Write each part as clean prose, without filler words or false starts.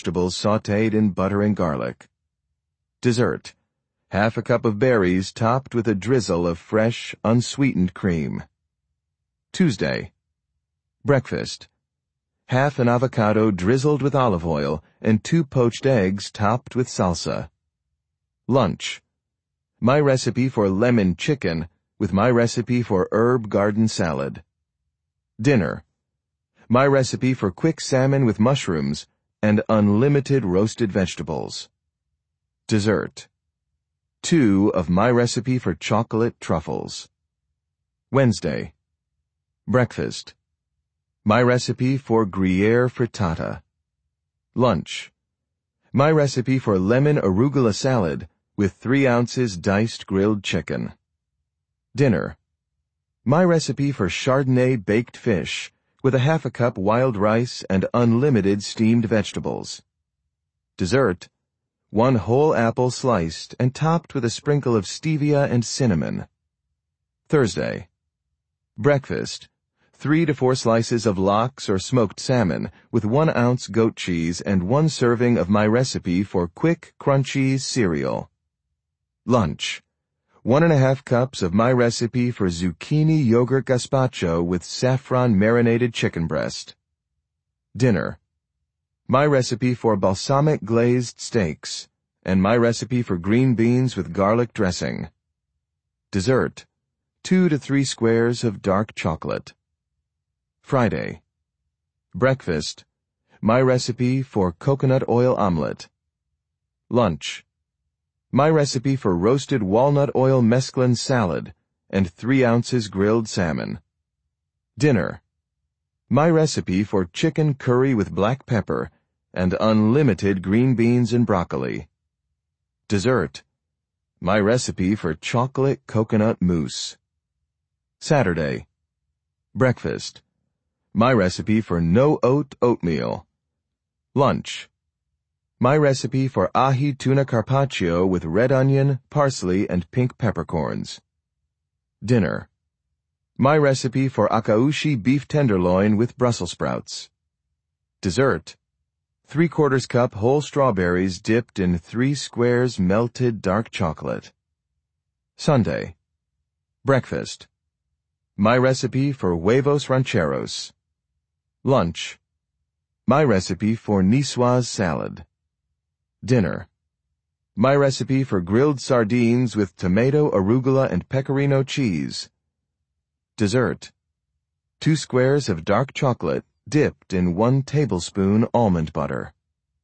vegetables sautéed in butter and garlic. Dessert: half a cup of berries topped with a drizzle of fresh, unsweetened cream. Tuesday. Breakfast: half an avocado drizzled with olive oil and 2 poached eggs topped with salsa. Lunch: my recipe for lemon chicken with my recipe for herb garden salad. Dinner: my recipe for quick salmon with mushrooms and unlimited roasted vegetables. Dessert: 2 of my recipe for chocolate truffles. Wednesday. Breakfast: my recipe for Gruyere frittata. Lunch: my recipe for lemon arugula salad with 3 ounces diced grilled chicken. Dinner: my recipe for Chardonnay baked fish with a half a cup wild rice and unlimited steamed vegetables. Dessert: 1 whole apple sliced and topped with a sprinkle of stevia and cinnamon. Thursday. Breakfast: 3 to 4 slices of lox or smoked salmon with 1 ounce goat cheese and 1 serving of my recipe for quick, crunchy cereal. Lunch: 1½ cups of my recipe for zucchini yogurt gazpacho with saffron marinated chicken breast. Dinner: my recipe for balsamic glazed steaks and my recipe for green beans with garlic dressing. Dessert: 2 to 3 squares of dark chocolate. Friday. Breakfast: my recipe for coconut oil omelet. Lunch: my recipe for roasted walnut oil mesclun salad and 3 ounces grilled salmon. Dinner: my recipe for chicken curry with black pepper and unlimited green beans and broccoli. Dessert: my recipe for chocolate coconut mousse. Saturday. Breakfast: my recipe for no-oat oatmeal. Lunch: my recipe for ahi tuna carpaccio with red onion, parsley, and pink peppercorns. Dinner: my recipe for akaushi beef tenderloin with Brussels sprouts. Dessert: 3/4 cup whole strawberries dipped in 3 squares melted dark chocolate. Sunday. Breakfast: my recipe for huevos rancheros. Lunch: my recipe for niçoise salad. Dinner: my recipe for grilled sardines with tomato, arugula, and pecorino cheese. Dessert: 2 squares of dark chocolate dipped in 1 tablespoon almond butter.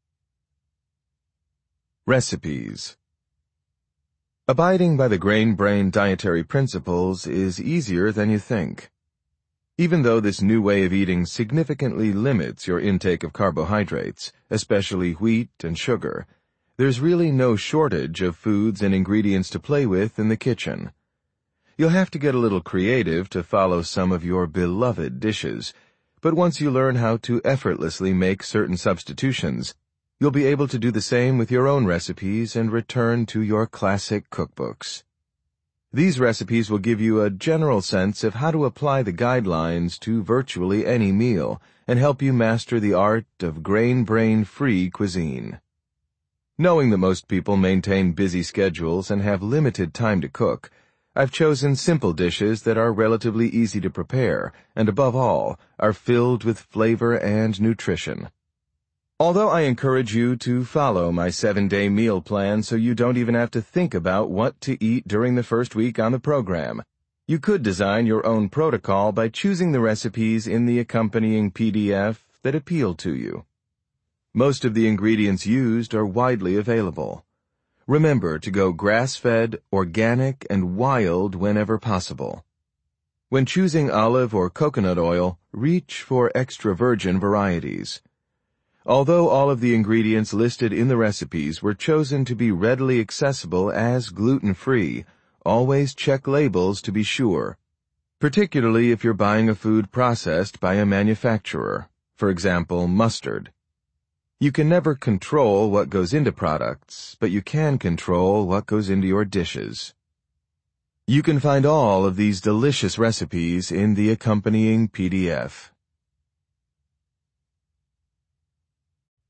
Recipes. Abiding by the Grain-Brain dietary principles is easier than you think. Even though this new way of eating significantly limits your intake of carbohydrates, especially wheat and sugar, there's really no shortage of foods and ingredients to play with in the kitchen. You'll have to get a little creative to follow some of your beloved dishes, but once you learn how to effortlessly make certain substitutions, you'll be able to do the same with your own recipes and return to your classic cookbooks. These recipes will give you a general sense of how to apply the guidelines to virtually any meal and help you master the art of grain-brain-free cuisine. Knowing that most people maintain busy schedules and have limited time to cook, I've chosen simple dishes that are relatively easy to prepare and, above all, are filled with flavor and nutrition. Although I encourage you to follow my 7-day meal plan so you don't even have to think about what to eat during the first week on the program, you could design your own protocol by choosing the recipes in the accompanying PDF that appeal to you. Most of the ingredients used are widely available. Remember to go grass-fed, organic, and wild whenever possible. When choosing olive or coconut oil, reach for extra virgin varieties. Although all of the ingredients listed in the recipes were chosen to be readily accessible as gluten-free, always check labels to be sure, particularly if you're buying a food processed by a manufacturer, for example, mustard. You can never control what goes into products, but you can control what goes into your dishes. You can find all of these delicious recipes in the accompanying PDF.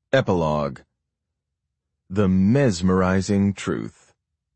Epilogue. The mesmerizing truth.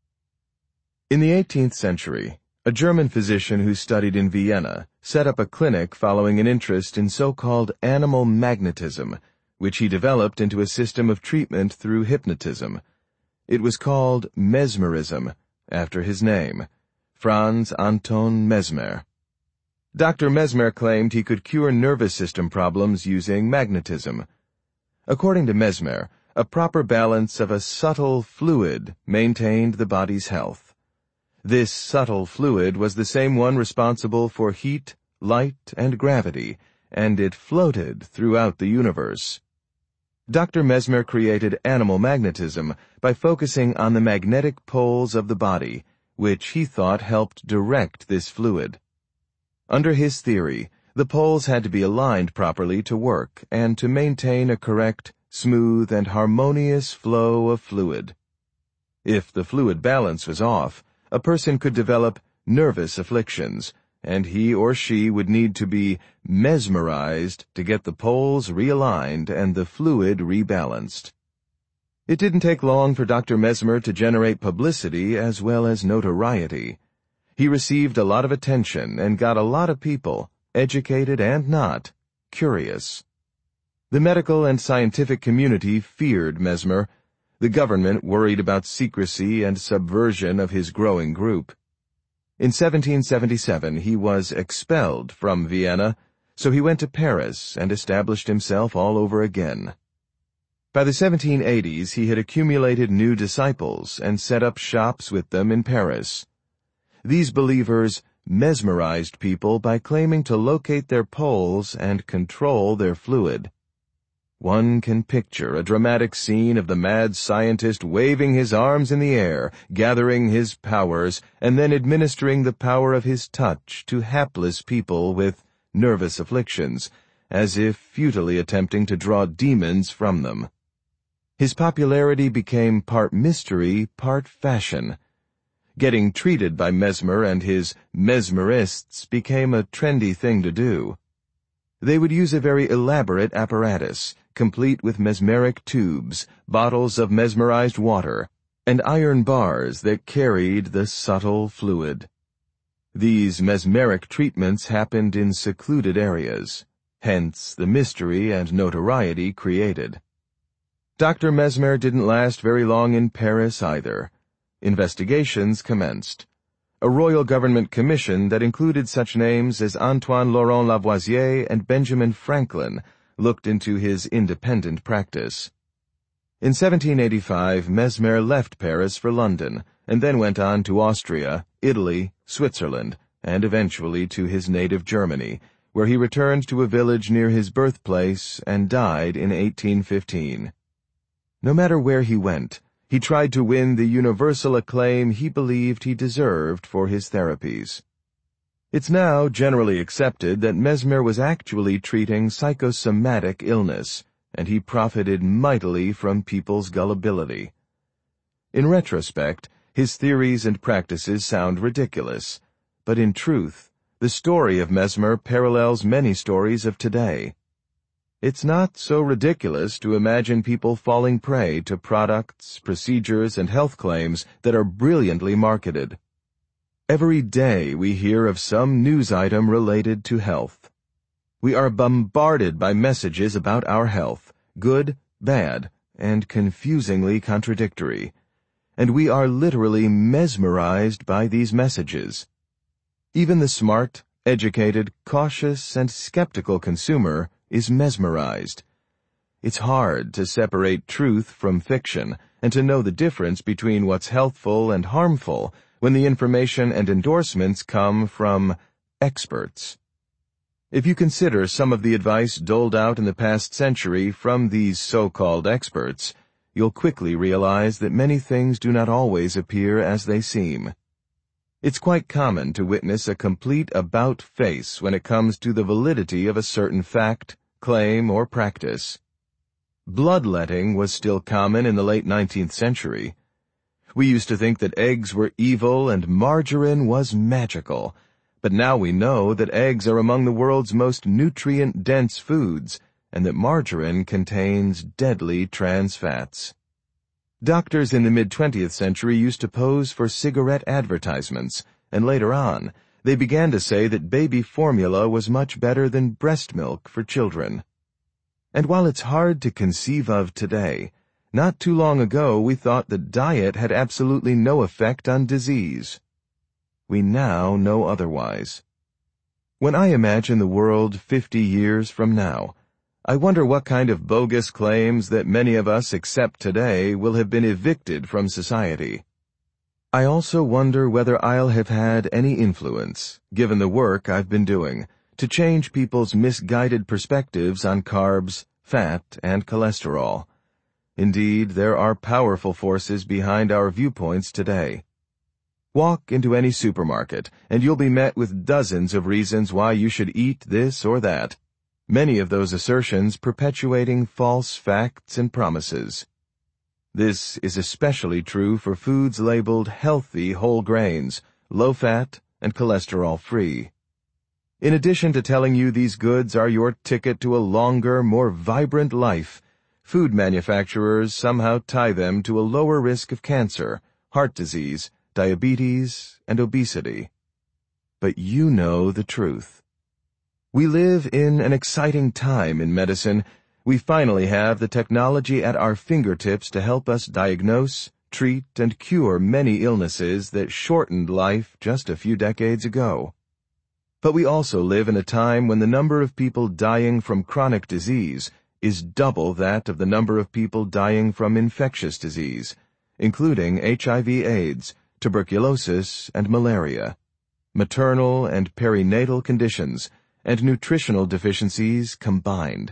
In the 18th century, a German physician who studied in Vienna set up a clinic following an interest in so-called animal magnetism, which he developed into a system of treatment through hypnotism. It was called mesmerism, after his name, Franz Anton Mesmer. Dr. Mesmer claimed he could cure nervous system problems using magnetism. According to Mesmer, a proper balance of a subtle fluid maintained the body's health. This subtle fluid was the same one responsible for heat, light, and gravity, and it floated throughout the universe. Dr. Mesmer created animal magnetism by focusing on the magnetic poles of the body, which he thought helped direct this fluid. Under his theory, the poles had to be aligned properly to work and to maintain a correct, smooth, and harmonious flow of fluid. If the fluid balance was off, a person could develop nervous afflictions, and he or she would need to be mesmerized to get the poles realigned and the fluid rebalanced. It didn't take long for Dr. Mesmer to generate publicity as well as notoriety. He received a lot of attention and got a lot of people, educated and not, curious. The medical and scientific community feared Mesmer. The government worried about secrecy and subversion of his growing group. In 1777 he was expelled from Vienna, so he went to Paris and established himself all over again. By the 1780s he had accumulated new disciples and set up shops with them in Paris. These believers mesmerized people by claiming to locate their poles and control their fluid. One can picture a dramatic scene of the mad scientist waving his arms in the air, gathering his powers, and then administering the power of his touch to hapless people with nervous afflictions, as if futilely attempting to draw demons from them. His popularity became part mystery, part fashion. Getting treated by Mesmer and his mesmerists became a trendy thing to do. They would use a very elaborate apparatus, complete with mesmeric tubes, bottles of mesmerized water, and iron bars that carried the subtle fluid. These mesmeric treatments happened in secluded areas, hence the mystery and notoriety created. Dr. Mesmer didn't last very long in Paris either. Investigations commenced. A royal government commission that included such names as Antoine Laurent Lavoisier and Benjamin Franklin looked into his independent practice. In 1785, Mesmer left Paris for London, and then went on to Austria, Italy, Switzerland, and eventually to his native Germany, where he returned to a village near his birthplace and died in 1815. No matter where he went, he tried to win the universal acclaim he believed he deserved for his therapies. It's now generally accepted that Mesmer was actually treating psychosomatic illness, and he profited mightily from people's gullibility. In retrospect, his theories and practices sound ridiculous, but in truth, the story of Mesmer parallels many stories of today. It's not so ridiculous to imagine people falling prey to products, procedures, and health claims that are brilliantly marketed. Every day we hear of some news item related to health. We are bombarded by messages about our health, good, bad, and confusingly contradictory, and we are literally mesmerized by these messages. Even the smart, educated, cautious, and skeptical consumer is mesmerized. It's hard to separate truth from fiction and to know the difference between what's healthful and harmful when the information and endorsements come from experts. If you consider some of the advice doled out in the past century from these so-called experts, you'll quickly realize that many things do not always appear as they seem. It's quite common to witness a complete about-face when it comes to the validity of a certain fact, claim, or practice. Bloodletting was still common in the late 19th century. We used to think that eggs were evil and margarine was magical, but now we know that eggs are among the world's most nutrient-dense foods, and that margarine contains deadly trans fats. Doctors in the mid-20th century used to pose for cigarette advertisements, and later on, they began to say that baby formula was much better than breast milk for children. And while it's hard to conceive of today, not too long ago we thought that diet had absolutely no effect on disease. We now know otherwise. When I imagine the world 50 years from now, I wonder what kind of bogus claims that many of us accept today will have been evicted from society. I also wonder whether I'll have had any influence, given the work I've been doing, to change people's misguided perspectives on carbs, fat, and cholesterol. Indeed, there are powerful forces behind our viewpoints today. Walk into any supermarket, and you'll be met with dozens of reasons why you should eat this or that, many of those assertions perpetuating false facts and promises. This is especially true for foods labeled healthy whole grains, low-fat, and cholesterol-free. In addition to telling you these goods are your ticket to a longer, more vibrant life, food manufacturers somehow tie them to a lower risk of cancer, heart disease, diabetes, and obesity. But you know the truth. We live in an exciting time in medicine. We finally have the technology at our fingertips to help us diagnose, treat, and cure many illnesses that shortened life just a few decades ago. But we also live in a time when the number of people dying from chronic disease is double that of the number of people dying from infectious disease, including HIV/AIDS, tuberculosis, and malaria, maternal and perinatal conditions, and nutritional deficiencies combined.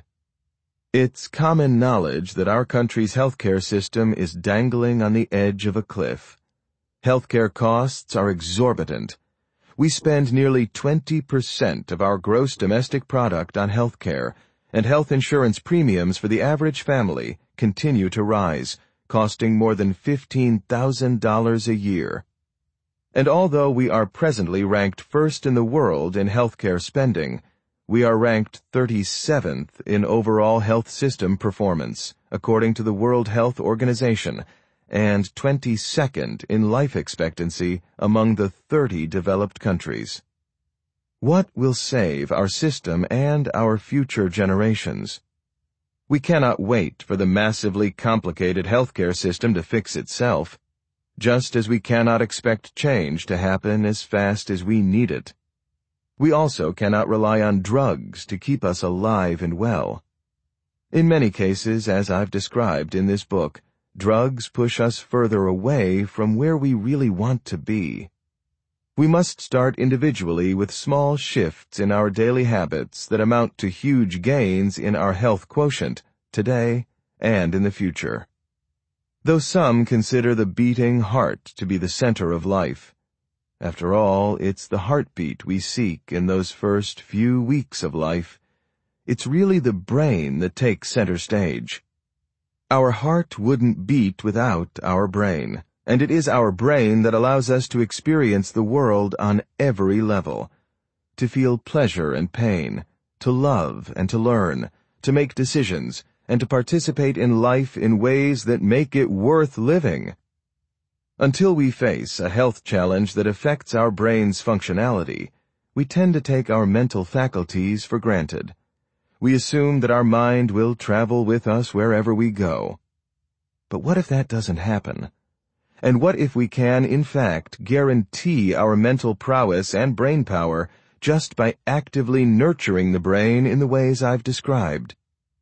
It's common knowledge that our country's healthcare system is dangling on the edge of a cliff. Healthcare costs are exorbitant. We spend nearly 20% of our gross domestic product on healthcare, and health insurance premiums for the average family continue to rise, costing more than $15,000 a year. And although we are presently ranked first in the world in healthcare spending, we are ranked 37th in overall health system performance, according to the World Health Organization, and 22nd in life expectancy among the 30 developed countries. What will save our system and our future generations? We cannot wait for the massively complicated healthcare system to fix itself, just as we cannot expect change to happen as fast as we need it. We also cannot rely on drugs to keep us alive and well. In many cases, as I've described in this book, drugs push us further away from where we really want to be. We must start individually with small shifts in our daily habits that amount to huge gains in our health quotient today and in the future. Though some consider the beating heart to be the center of life, after all, it's the heartbeat we seek in those first few weeks of life. It's really the brain that takes center stage. Our heart wouldn't beat without our brain, and it is our brain that allows us to experience the world on every level, to feel pleasure and pain, to love and to learn, to make decisions, and to participate in life in ways that make it worth living. Until we face a health challenge that affects our brain's functionality, we tend to take our mental faculties for granted. We assume that our mind will travel with us wherever we go. But what if that doesn't happen? And what if we can, in fact, guarantee our mental prowess and brain power just by actively nurturing the brain in the ways I've described?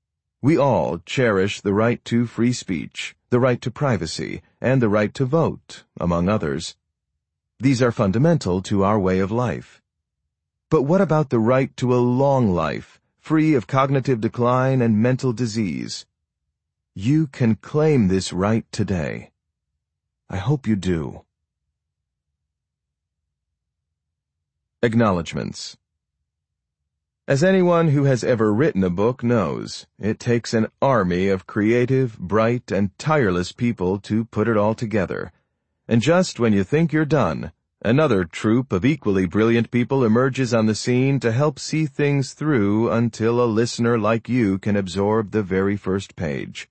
We all cherish the right to free speech, the right to privacy, and the right to vote, among others. These are fundamental to our way of life. But what about the right to a long life, free of cognitive decline and mental disease? You can claim this right today. I hope you do. Acknowledgements. As anyone who has ever written a book knows, it takes an army of creative, bright, and tireless people to put it all together. And just when you think you're done, Another troupe of equally brilliant people emerges on the scene to help see things through until a listener like you can absorb the very first page.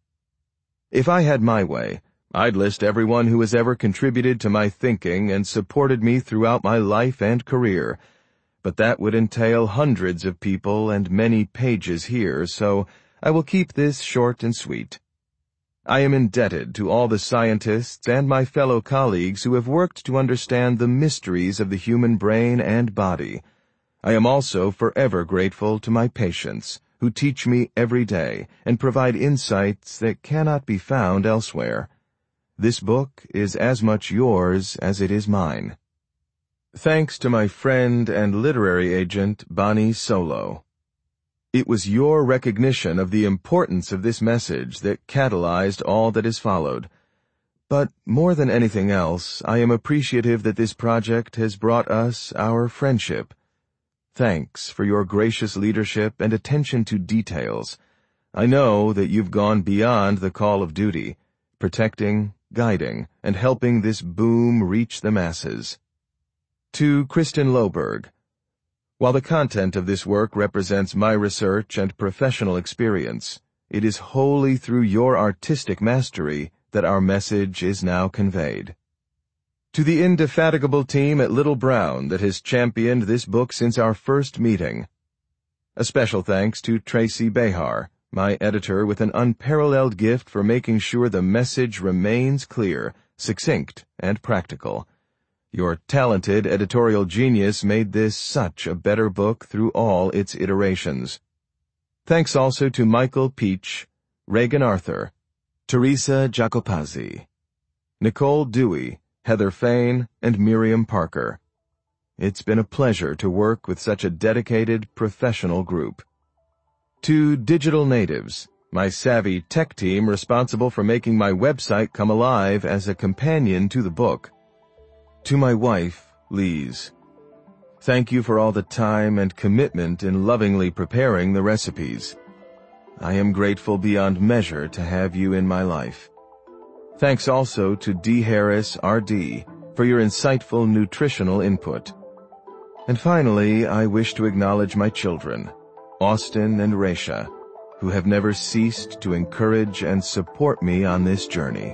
If I had my way, I'd list everyone who has ever contributed to my thinking and supported me throughout my life and career, but that would entail hundreds of people and many pages here, so I will keep this short and sweet. I am indebted to all the scientists and my fellow colleagues who have worked to understand the mysteries of the human brain and body. I am also forever grateful to my patients, who teach me every day and provide insights that cannot be found elsewhere. This book is as much yours as it is mine. Thanks to my friend and literary agent, Bonnie Solo. It was your recognition of the importance of this message that catalyzed all that has followed. But more than anything else, I am appreciative that this project has brought us our friendship. Thanks for your gracious leadership and attention to details. I know that you've gone beyond the call of duty, protecting, guiding, and helping this boom reach the masses. To Kristen Loberg. While the content of this work represents my research and professional experience, it is wholly through your artistic mastery that our message is now conveyed. To the indefatigable team at Little Brown that has championed this book since our first meeting. A special thanks to Tracy Behar, my editor, with an unparalleled gift for making sure the message remains clear, succinct, and practical. Your talented editorial genius made this such a better book through all its iterations. Thanks also to Michael Peach, Reagan Arthur, Teresa Jacopazzi, Nicole Dewey, Heather Fain, and Miriam Parker. It's been a pleasure to work with such a dedicated, professional group. To Digital Natives, my savvy tech team responsible for making my website come alive as a companion to the book. To my wife, Lise, thank you for all the time and commitment in lovingly preparing the recipes. I am grateful beyond measure to have you in my life. Thanks also to D. Harris, R.D., for your insightful nutritional input. And finally, I wish to acknowledge my children, Austin and Raisha, who have never ceased to encourage and support me on this journey.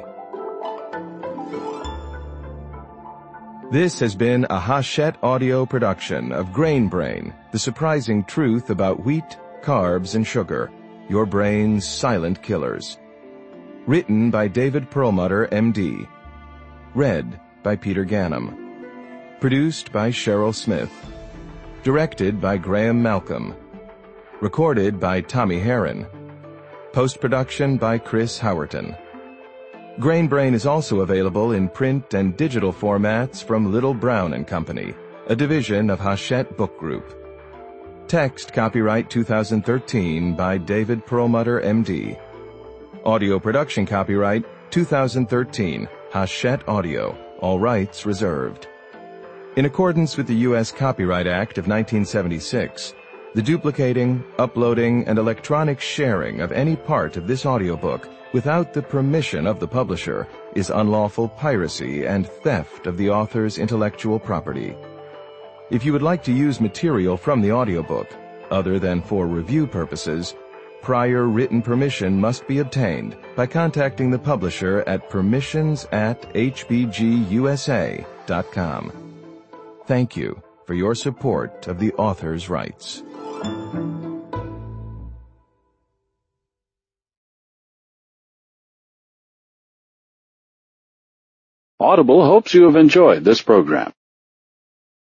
This has been a Hachette audio production of Grain Brain, the surprising truth about wheat, carbs, and sugar, your brain's silent killers. Written by David Perlmutter, M.D. Read by Peter Ganem. Produced by Cheryl Smith. Directed by Graham Malcolm. Recorded by Tommy Herron. Post-production by Chris Howerton. Grain Brain is also available in print and digital formats from Little Brown & Company, a division of Hachette Book Group. Text copyright 2013 by David Perlmutter, M.D. Audio production copyright 2013, Hachette Audio, all rights reserved. In accordance with the U.S. Copyright Act of 1976, the duplicating, uploading, and electronic sharing of any part of this audiobook without the permission of the publisher is unlawful piracy and theft of the author's intellectual property. If you would like to use material from the audiobook, other than for review purposes, prior written permission must be obtained by contacting the publisher at permissions@hbgusa.com. Thank you for your support of the author's rights. Audible hopes you have enjoyed this program.